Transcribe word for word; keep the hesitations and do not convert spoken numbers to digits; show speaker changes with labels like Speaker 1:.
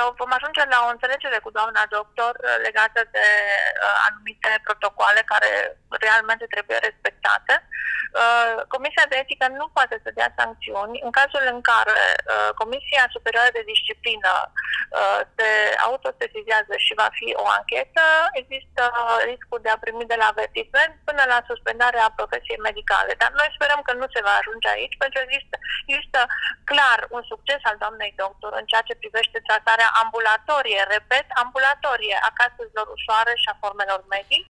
Speaker 1: vom ajunge la o înțelegere cu doamna doctor legată de uh, anumite protocole care realmente trebuie respectate. Uh, Comisia de etică nu poate să dea sancțiuni în cazul în care uh, Comisia Superioară de Disciplină uh, se autosesizează și va fi o anchetă. Există riscul de a primi de la avertisment până la suspendarea profesiei medicale. Dar noi sperăm că nu se va ajunge aici, pentru că există, există clar un succes al doamnei doctor în ceea ce privește tratarea ambulatorie, repet, ambulatorie a cazurilor ușoare și a formelor medii.